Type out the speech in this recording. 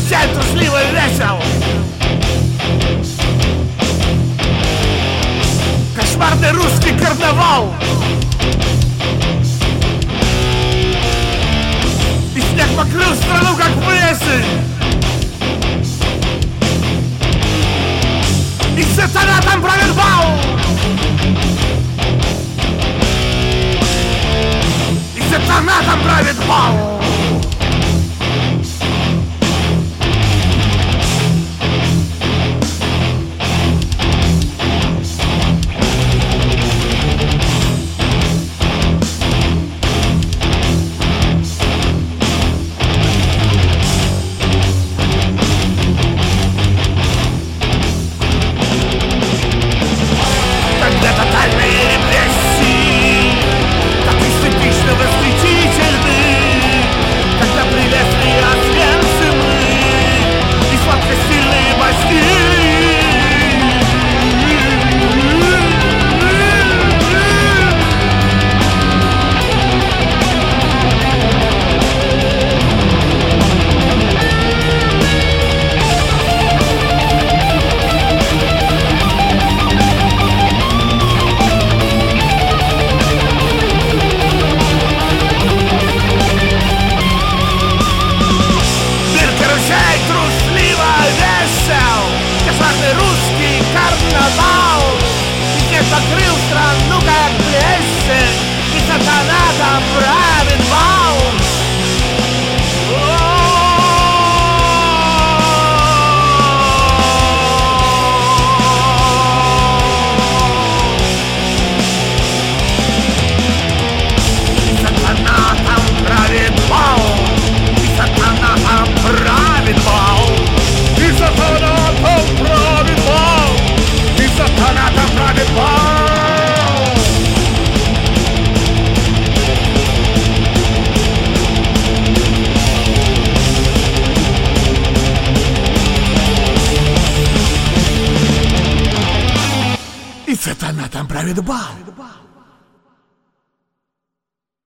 карусель трусливо весел. Кошмарный русский карнавал. И снег покрыл страну, как плесень. И сатана там правит бал. И сатана там правит бал. Русский карнавал. И снег покрыл страну, как плесень. И сатана там правит бал. И сатана там правит бал. И сатана там правит бал. И сатана там правит бал. И сатана там правит бал. И сатана там правит бал.